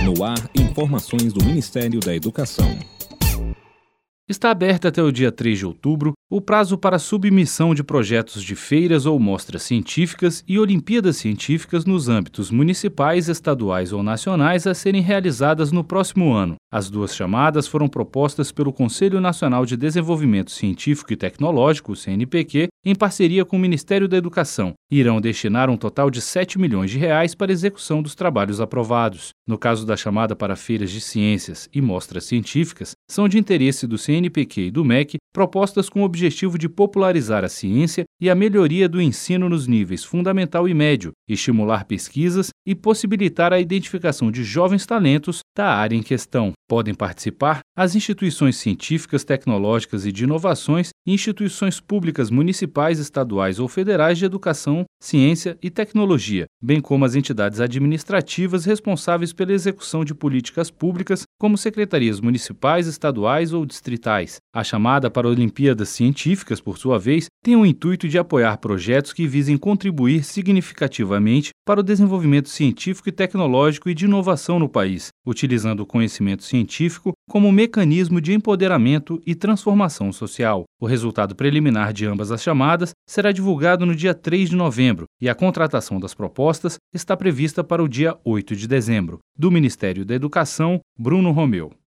No ar, informações do Ministério da Educação. Está aberto até o dia 3 de outubro o prazo para submissão de projetos de feiras ou mostras científicas e Olimpíadas Científicas nos âmbitos municipais, estaduais ou nacionais a serem realizadas no próximo ano. As duas chamadas foram propostas pelo Conselho Nacional de Desenvolvimento Científico e Tecnológico, o CNPq, em parceria com o Ministério da Educação, e irão destinar um total de R$ 7 milhões para a execução dos trabalhos aprovados. No caso da chamada para feiras de ciências e mostras científicas, são de interesse do CNPq e do MEC propostas com o objetivo de popularizar a ciência e a melhoria do ensino nos níveis fundamental e médio, estimular pesquisas e possibilitar a identificação de jovens talentos da área em questão. Podem participar as instituições científicas, tecnológicas e de inovações e instituições públicas municipais, estaduais ou federais de educação, ciência e tecnologia, bem como as entidades administrativas responsáveis pela execução de políticas públicas, como secretarias municipais, estaduais ou distritais. A chamada para Olimpíadas Científicas, por sua vez, tem o intuito de apoiar projetos que visem contribuir significativamente para o desenvolvimento científico e tecnológico e de inovação no país, utilizando o conhecimento científico como mecanismo de empoderamento e transformação social. O resultado preliminar de ambas as chamadas será divulgado no dia 3 de novembro e a contratação das propostas está prevista para o dia 8 de dezembro. Do Ministério da Educação, Bruno Romeu.